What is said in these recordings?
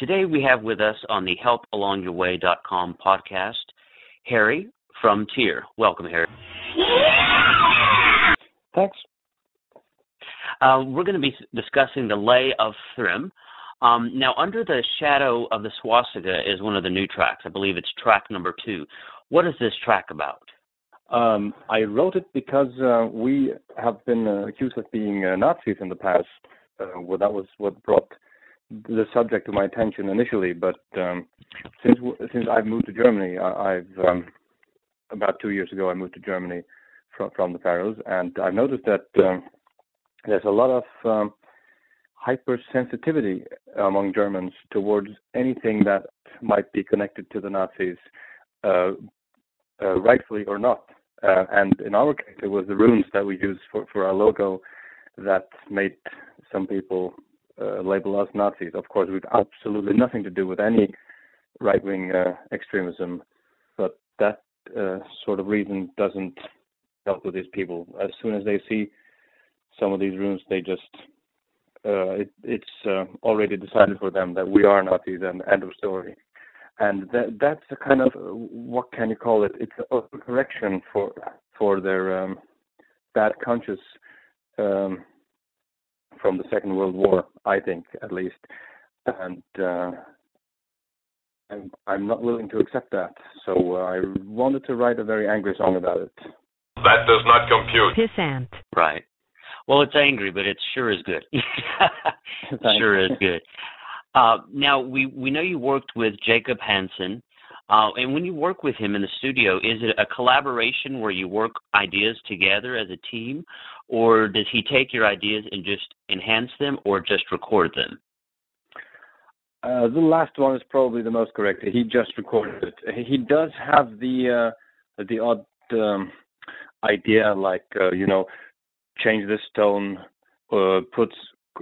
Today we have with us on the HelpAlongYourWay.com podcast, Harry from Tyr. Welcome, Harry. Thanks. We're going to be discussing the Lay of Thrym. Now, Under the Shadow of the Swastika is one of the new tracks. I believe it's track number 2. What is this track about? I wrote it because we have been accused of being Nazis in the past. Well, that was what brought the subject to my attention initially. But since I've moved to Germany, I've about 2 years ago I moved to Germany from the Faroes, and I've noticed that there's a lot of hypersensitivity among Germans towards anything that might be connected to the Nazis, rightfully or not. And in our case, it was the runes that we used for our logo that made some people label us Nazis. Of course, we've absolutely nothing to do with any right-wing extremism, but that sort of reason doesn't help with these people. As soon as they see some of these runes, they just it's already decided for them that we are Nazis, and end of story. And that's a kind of, what can you call it? It's a correction for their bad conscience from the Second World War, I think, at least. And I'm not willing to accept that. So I wanted to write a very angry song about it. That does not compute. Pissant. Right. Well, it's angry, but it sure is good. Sure is good. Now, we know you worked with Jacob Hansen, and when you work with him in the studio, is it a collaboration where you work ideas together as a team, or does he take your ideas and just enhance them, or just record them? The last one is probably the most correct. He just recorded it. He does have the odd idea, like change this tone, put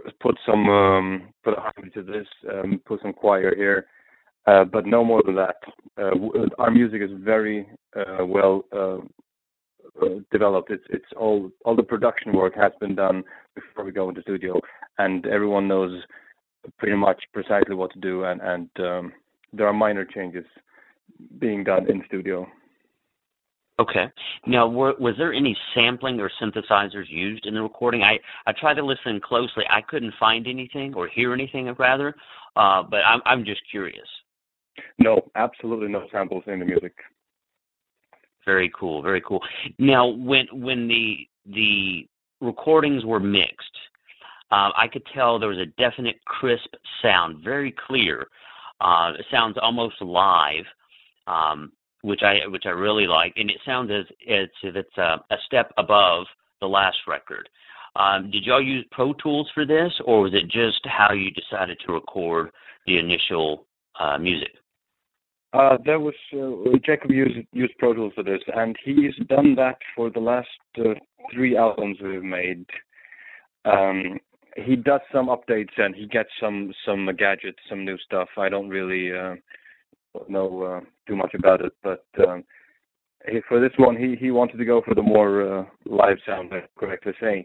a harmony to this, put some choir here, but no more than that. Our music is very well developed. It's all the production work has been done before we go into studio, and everyone knows pretty much precisely what to do, and there are minor changes being done in studio. Okay. Now, was there any sampling or synthesizers used in the recording? I tried to listen closely. I couldn't find anything or hear anything, rather, but I'm just curious. No, absolutely no samples in the music. Very cool, very cool. Now, when the recordings were mixed, I could tell there was a definite crisp sound, very clear. It sounds almost live. Which I really like, and it sounds as if it's a step above the last record. Did y'all use Pro Tools for this, or was it just how you decided to record the initial music? There was Jacob used Pro Tools for this, and he's done that for the last 3 albums we've made. He does some updates, and he gets some gadgets, some new stuff. I don't really know too much about it, but for this one, he wanted to go for the more live sound, I'm correctly saying.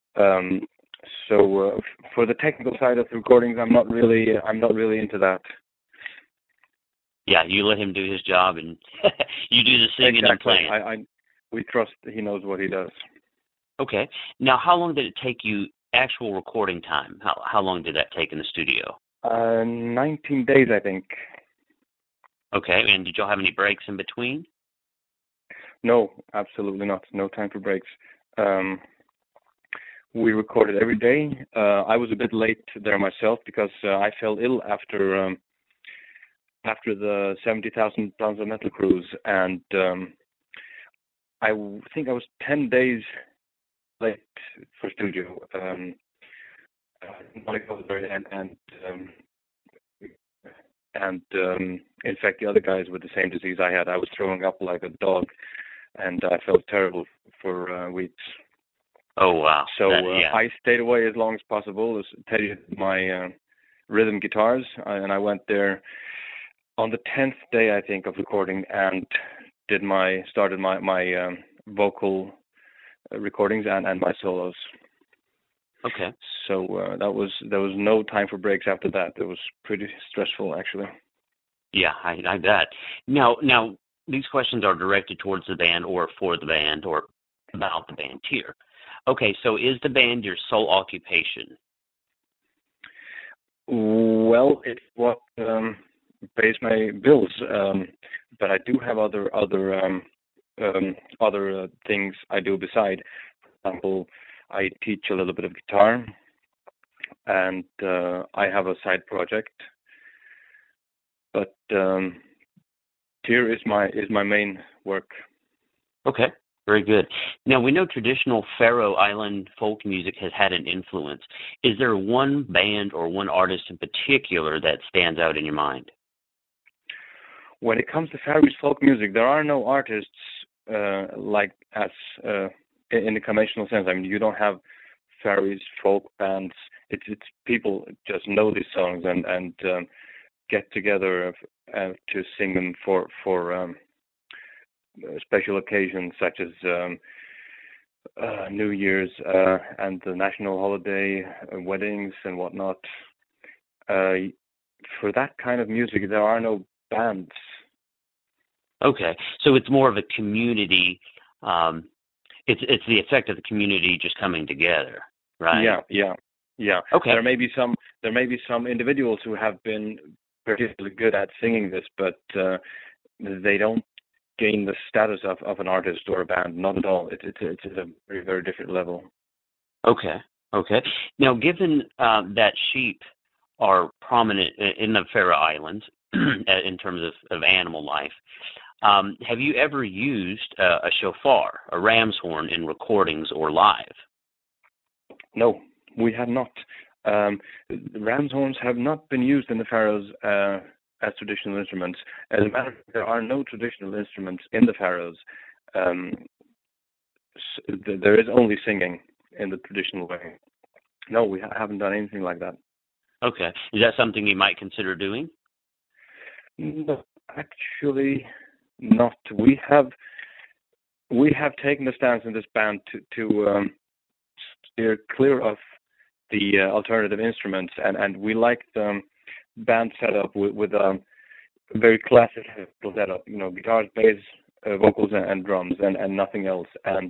So for the technical side of the recordings, I'm not really into that. Yeah, you let him do his job, and you do the singing exactly. and playing. We trust he knows what he does. Okay. Now, how long did it take you actual recording time? How long did that take in the studio? 19 days, I think. Okay, and did y'all have any breaks in between? No, absolutely not. No time for breaks. We recorded every day. I was a bit late there myself because I fell ill after the 70,000 Tons of Metal cruise, and I think I was 10 days late for studio. And in fact, the other guys with the same disease I had, I was throwing up like a dog, and I felt terrible for weeks. Oh, wow. So I stayed away as long as possible, studied my rhythm guitars, and I went there on the 10th day, I think, of recording, and started my vocal recordings and my solos. Okay. So there was no time for breaks after that. It was pretty stressful, actually. Yeah, I bet. Now, these questions are directed towards the band or for the band or about the band here. Okay, so is the band your sole occupation? Well, it's what pays my bills, but I do have other things I do beside. For example, I teach a little bit of guitar, and I have a side project. But Tyr is my main work. Okay, very good. Now, we know traditional Faroe Island folk music has had an influence. Is there one band or one artist in particular that stands out in your mind? When it comes to Faroese folk music, there are no artists like us in the conventional sense. I mean, you don't have Faroese folk bands. It's people just know these songs and get together to sing them for special occasions such as New Year's and the national holiday, weddings and whatnot. For that kind of music, there are no bands. Okay, so it's more of a community. It's the effect of the community just coming together, right? Yeah. Okay. There may be some individuals who have been particularly good at singing this, but they don't gain the status of an artist or a band. Not at all. It's a very, very different level. Okay. Now, given that sheep are prominent in the Faroe Islands in terms of animal life, have you ever used a shofar, a ram's horn, in recordings or live? No, we have not. Ram's horns have not been used in the Faroes as traditional instruments. As a matter of fact, there are no traditional instruments in the Faroes. There is only singing in the traditional way. No, we haven't done anything like that. Okay. Is that something you might consider doing? No, actually not. We have taken the stance in this band to steer clear of the alternative instruments, and we like the band setup with a very classic setup. You know, guitars, bass, vocals, and drums, and nothing else. And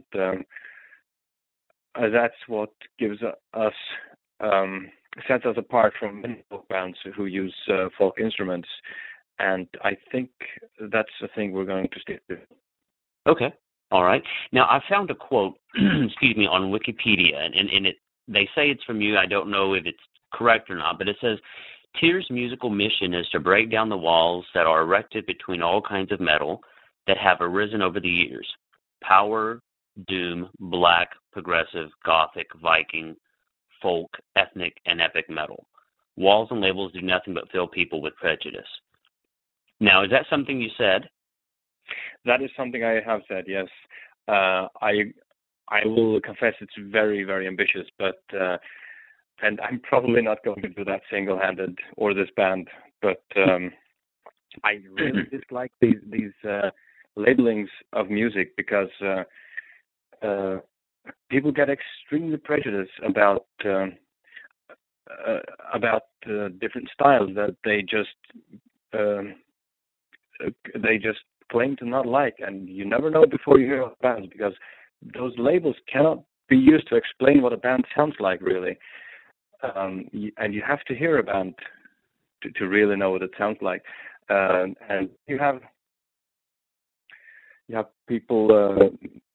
that's what gives us sets us apart from many folk bands who use folk instruments. And I think that's the thing we're going to stick to. Okay. All right. Now, I found a quote, excuse me, on Wikipedia, and they say it's from you. I don't know if it's correct or not, but it says, Tyr's musical mission is to break down the walls that are erected between all kinds of metal that have arisen over the years. Power, doom, black, progressive, gothic, Viking, folk, ethnic, and epic metal. Walls and labels do nothing but fill people with prejudice. Now, is that something you said? That is something I have said, yes. I will confess it's very, very ambitious, but and I'm probably not going to do that single-handed or this band, but I really dislike these labelings of music because people get extremely prejudiced about different styles that they just claim to not like, and you never know before you hear of bands because those labels cannot be used to explain what a band sounds like, really. And you have to hear a band to really know what it sounds like. And you have people,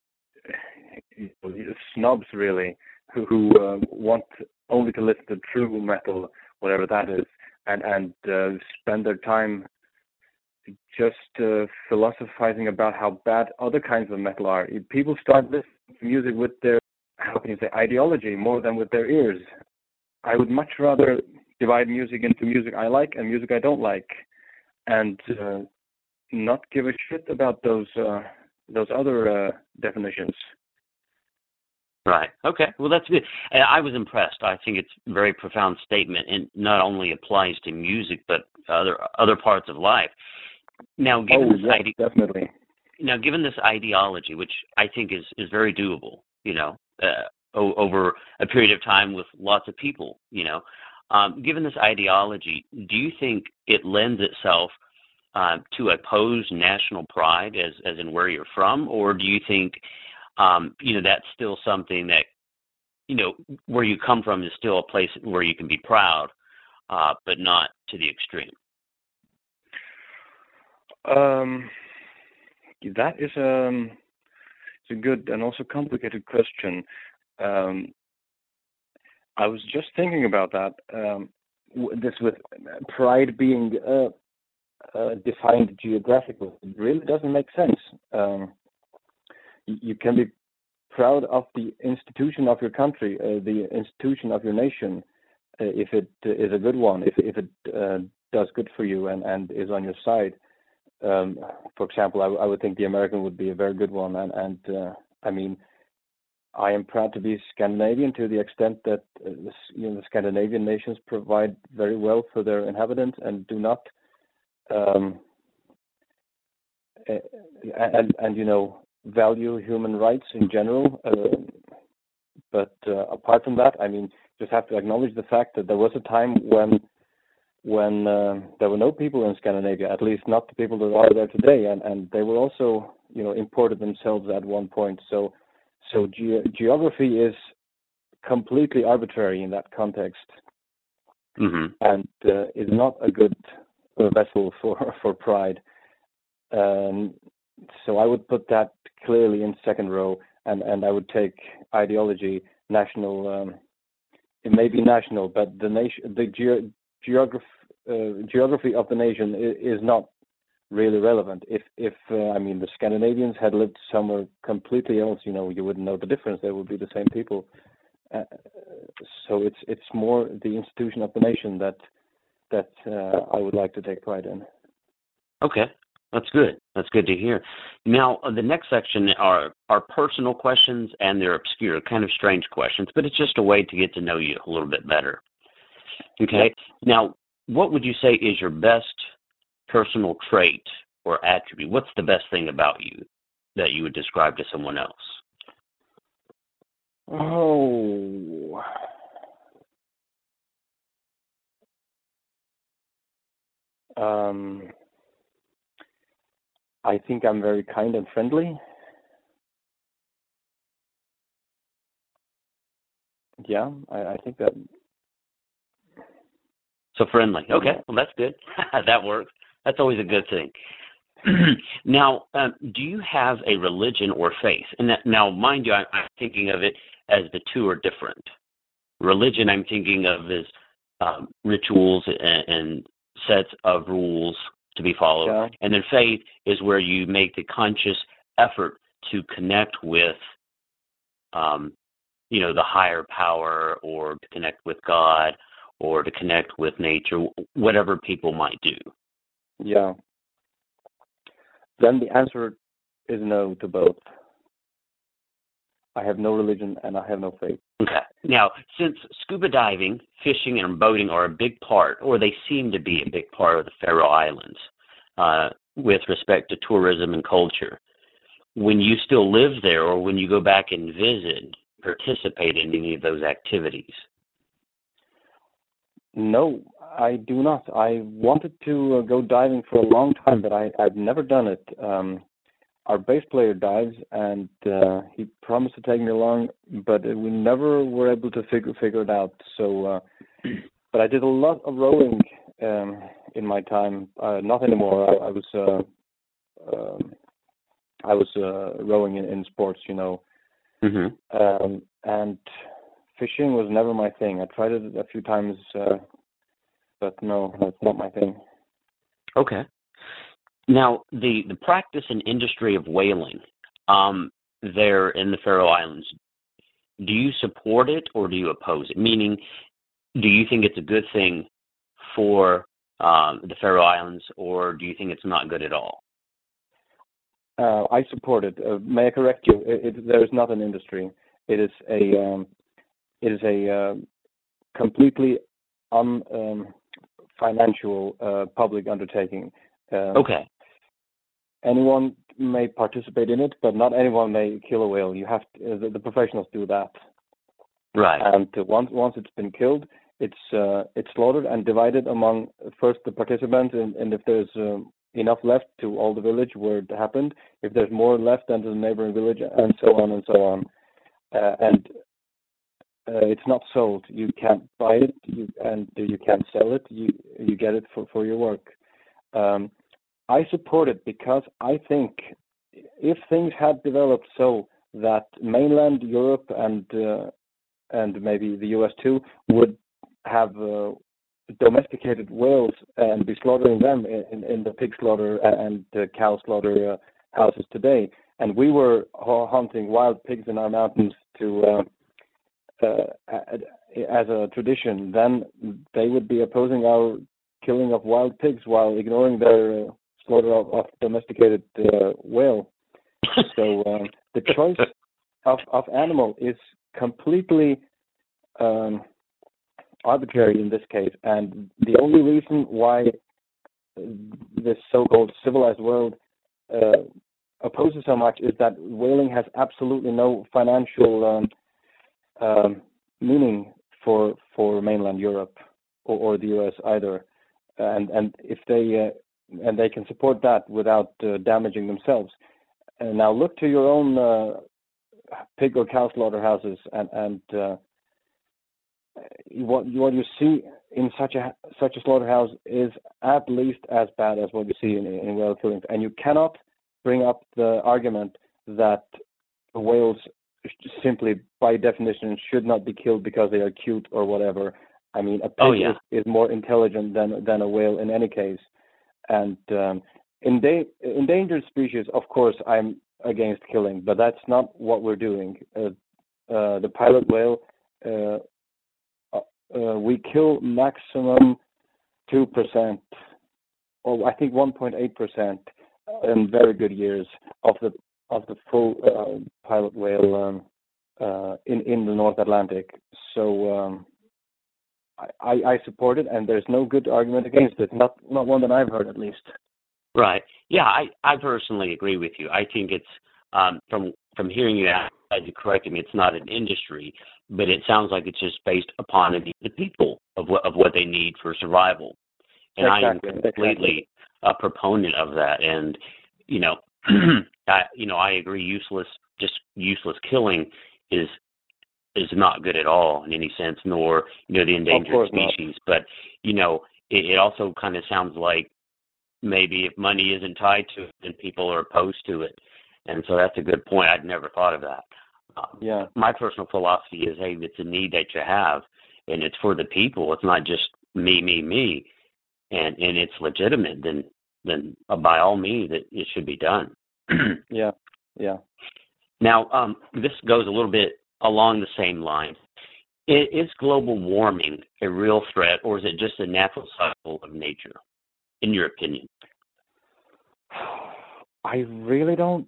snobs really, who want only to listen to true metal, whatever that is, and spend their time just philosophizing about how bad other kinds of metal are. People start listening to music with their, how can you say, ideology more than with their ears. I would much rather divide music into music I like and music I don't like, and not give a shit about those other definitions. Right. Okay. Well, that's good. I was impressed. I think it's a very profound statement, and not only applies to music but other parts of life. Now, given definitely. Now, given this ideology, which I think is very doable, over a period of time with lots of people. Given this ideology, do you think it lends itself to oppose national pride, as in where you're from, or do you think that's still something that where you come from is still a place where you can be proud, but not to the extreme? That is it's a good and also complicated question. I was just thinking about that. This with pride being defined geographically, it really doesn't make sense. You can be proud of the institution of your country, the institution of your nation, if it is a good one, if it does good for you and is on your side. For example, I would think the American would be a very good one, and I mean, I am proud to be Scandinavian to the extent that the Scandinavian nations provide very well for their inhabitants and do not value human rights in general. But apart from that, I mean, just have to acknowledge the fact that there was a time when there were no people in Scandinavia, at least not the people that are there today, and they were also, imported themselves at one point. So geography is completely arbitrary in that context, and is not a good vessel for pride. So I would put that clearly in second row, and I would take ideology, national. It may be national, but the geography of the nation is not really relevant. If the Scandinavians had lived somewhere completely else, you wouldn't know the difference. They would be the same people. So it's more the institution of the nation that I would like to take pride in. Okay, that's good. That's good to hear. Now, the next section are personal questions, and they're obscure, kind of strange questions, but it's just a way to get to know you a little bit better. Okay. Now, what would you say is your best personal trait or attribute? What's the best thing about you that you would describe to someone else? Oh. I think I'm very kind and friendly. Yeah, I think that. So friendly. Okay, well, that's good. That works. That's always a good thing. Now, do you have a religion or faith? And now, mind you, I'm thinking of it as the two are different. Religion, I'm thinking of as rituals and sets of rules to be followed. Yeah. And then faith is where you make the conscious effort to connect with, the higher power, or to connect with God, or to connect with nature, whatever people might do. Yeah. Then the answer is no to both. I have no religion and I have no faith. Okay. Now, since scuba diving, fishing, and boating are a big part, or they seem to be a big part of the Faroe Islands with respect to tourism and culture, when you still live there or when you go back and visit, participate in any of those activities? No, I do not. I wanted to go diving for a long time, but I've never done it. Our bass player dives, and he promised to take me along, but we never were able to figure it out. So, but I did a lot of rowing in my time. Not anymore. I was rowing in sports, and fishing was never my thing. I tried it a few times, but no, that's not my thing. Okay. Now, the practice and industry of whaling there in the Faroe Islands, do you support it or do you oppose it? Meaning, do you think it's a good thing for the Faroe Islands, or do you think it's not good at all? I support it. May I correct you? There is not an industry. It is a completely financial public undertaking. Okay. Anyone may participate in it, but not anyone may kill a whale. You have to, the professionals do that. Right. And once it's been killed, it's slaughtered and divided among first the participants, and if there's enough left to all the village where it happened, if there's more left, then to the neighboring village, and so on and so on. It's not sold. You can't buy it, and you can't sell it. You get it for your work. I support it because I think if things had developed so that mainland Europe and maybe the US too would have domesticated whales and be slaughtering them in the pig slaughter and cow slaughter houses today, and we were hunting wild pigs in our mountains to as a tradition, then they would be opposing our killing of wild pigs while ignoring their slaughter of domesticated whale. So the choice of animal is completely arbitrary in this case, and the only reason why this so-called civilized world opposes so much is that whaling has absolutely no financial meaning for mainland Europe or the US either, and if they can support that without damaging themselves. And now look to your own pig or cow slaughterhouses, and what you see in such a slaughterhouse is at least as bad as what you see in whale killings. And you cannot bring up the argument that the whales simply by definition should not be killed because they are cute or whatever. I mean, a pig is more intelligent than a whale in any case. And endangered species, of course, I'm against killing, but that's not what we're doing. The pilot whale, we kill maximum 2%, or I think 1.8% in very good years of the full pilot whale in the North Atlantic. So I support it, and there's no good argument against it. Not one that I've heard, at least. Right. Yeah, I personally agree with you. I think it's from hearing you out, as you corrected me, it's not an industry, but it sounds like it's just based upon the people of what they need for survival. And exactly. I am completely a proponent of that. And I agree. Useless killing is not good at all in any sense, nor the endangered species. Not. But it also kind of sounds like maybe if money isn't tied to it, then people are opposed to it. And so that's a good point. I'd never thought of that. My personal philosophy is, hey, it's a need that you have, and it's for the people. It's not just me, and it's legitimate. Then by all means, it should be done. Yeah. Now, this goes a little bit along the same line. Is global warming a real threat, or is it just a natural cycle of nature, in your opinion? I really don't.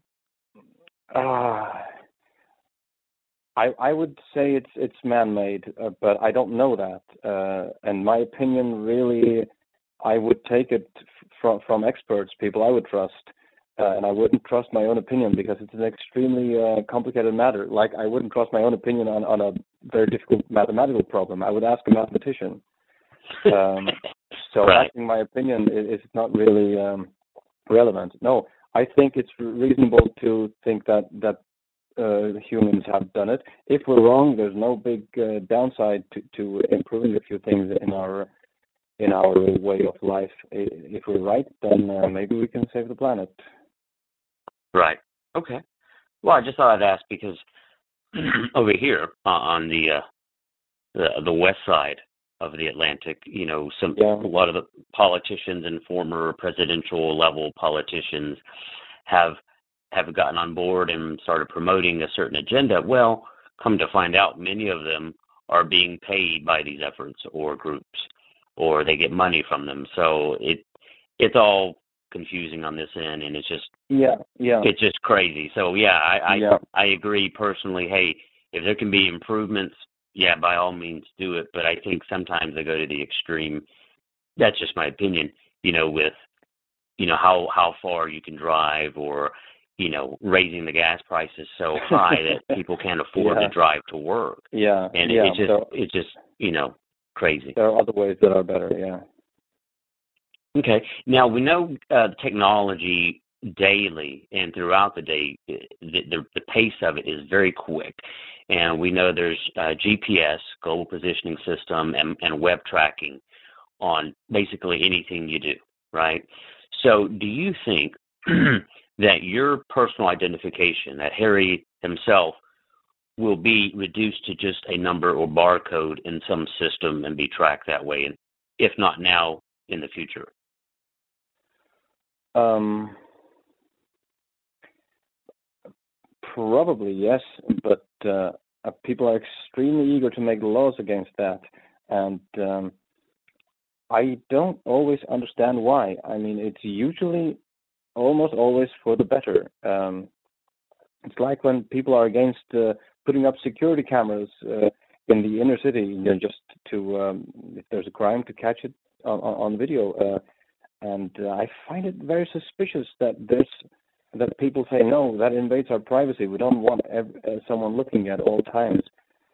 I would say it's man-made, but I don't know that. And my opinion, really, I would take it from experts, people I would trust, and I wouldn't trust my own opinion because it's an extremely complicated matter. Like I wouldn't trust my own opinion on a very difficult mathematical problem. I would ask a mathematician. So right. Asking my opinion is not really relevant. No, I think it's reasonable to think that humans have done it. If we're wrong, there's no big downside to improving a few things in our way of life. If we're right, then maybe we can save the planet. Right. Okay. Well, I just thought I'd ask because over here on the west side of the Atlantic, a lot of the politicians and former presidential level politicians have gotten on board and started promoting a certain agenda. Well, come to find out, many of them are being paid by these efforts or groups, or they get money from them. So it's all confusing on this end, and it's just it's just crazy. So I agree personally. Hey, if there can be improvements, by all means do it. But I think sometimes they go to the extreme. That's just my opinion. With how far you can drive, or raising the gas prices so high that people can't afford to drive to work. Yeah. And yeah. it's just crazy. There are other ways that are better. Yeah. Okay. Now we know technology daily and throughout the day, the pace of it is very quick, and we know there's GPS, global positioning system, and web tracking on basically anything you do, right? So, do you think that your personal identification, that Harry himself, will be reduced to just a number or barcode in some system and be tracked that way, and if not now, in the future? Probably yes, but people are extremely eager to make laws against that, and I don't always understand why. I mean, it's usually almost always for the better. It's like when people are against putting up security cameras in the inner city, just to if there's a crime, to catch it on video. And I find it very suspicious that people say, no, that invades our privacy. We don't want someone looking at all times.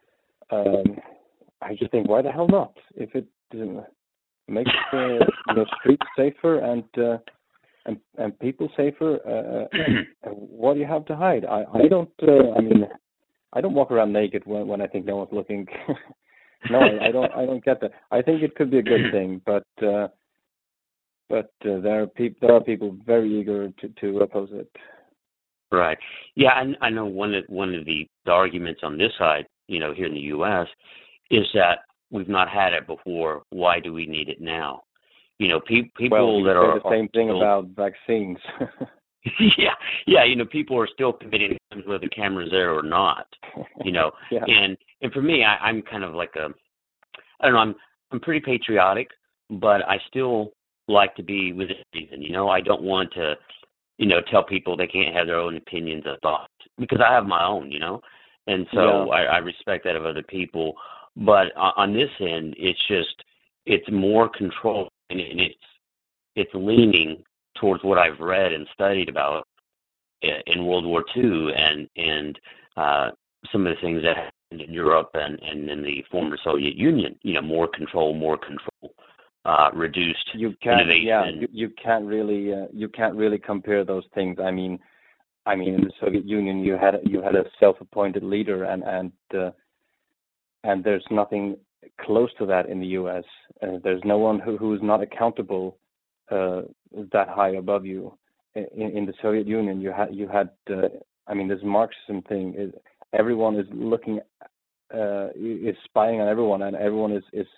I just think, why the hell not? If it makes the streets safer and people safer, what do you have to hide? I don't. I don't walk around naked when I think no one's looking. No, I don't get that. I think it could be a good thing, but there are people very eager to oppose it. Right. Yeah, I know one of the arguments on this side, here in the U.S., is that we've not had it before. Why do we need it now? People that are the same thing about vaccines. yeah. People are still committing crimes whether the camera's there or not. Yeah. And for me, I'm kind of like I don't know. I'm pretty patriotic, but I still like to be within reason. I don't want to, tell people they can't have their own opinions or thoughts, because I have my own, and so I respect that of other people. But on this end, it's more control, and it's leaning towards what I've read and studied about in World War II and some of the things that happened in Europe and in the former Soviet Union. More control, reduced innovation. Yeah, you can't really compare those things. I mean, in the Soviet Union, you had a self-appointed leader, and there's nothing close to that in the U.S. There's no one who's not accountable that high above you. In the Soviet Union, you had this Marxism thing. Everyone is looking, is spying on everyone, and everyone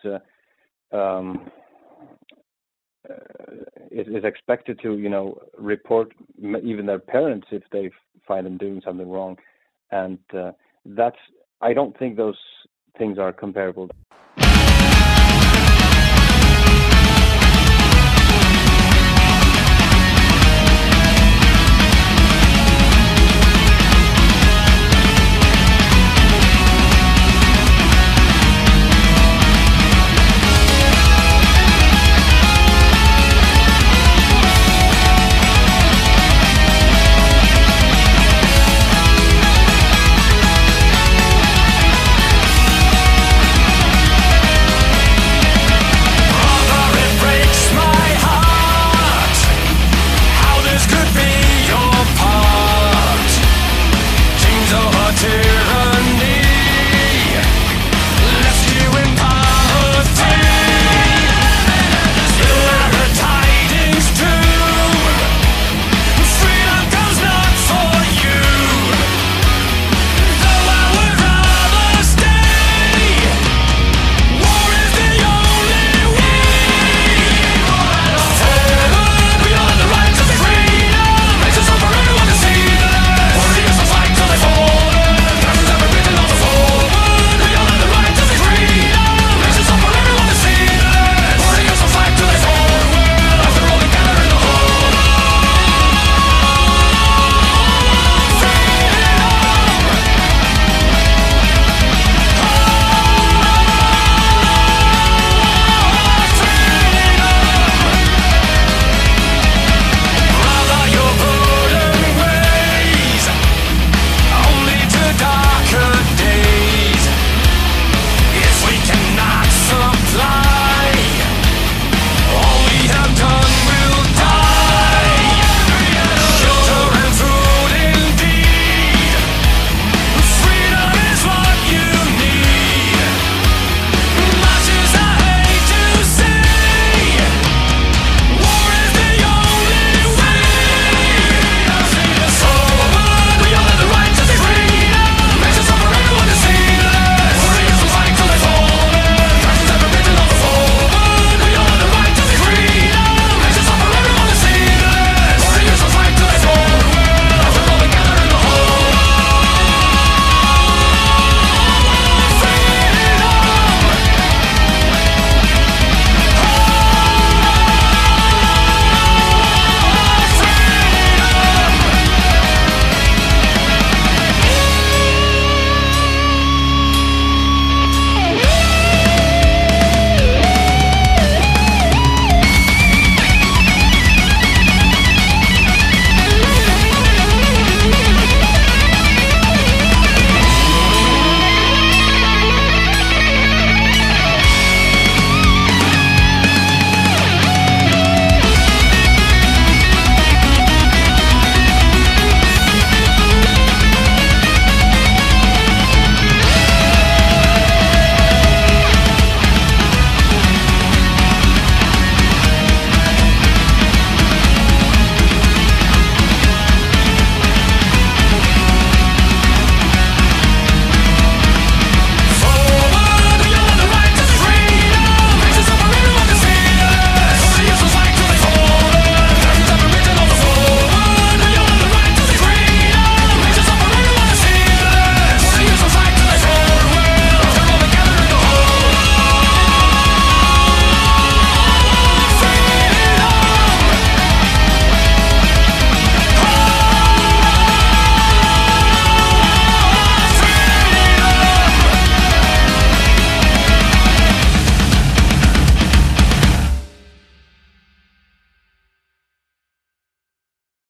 is expected to, report even their parents if they find them doing something wrong, and I don't think those things are comparable.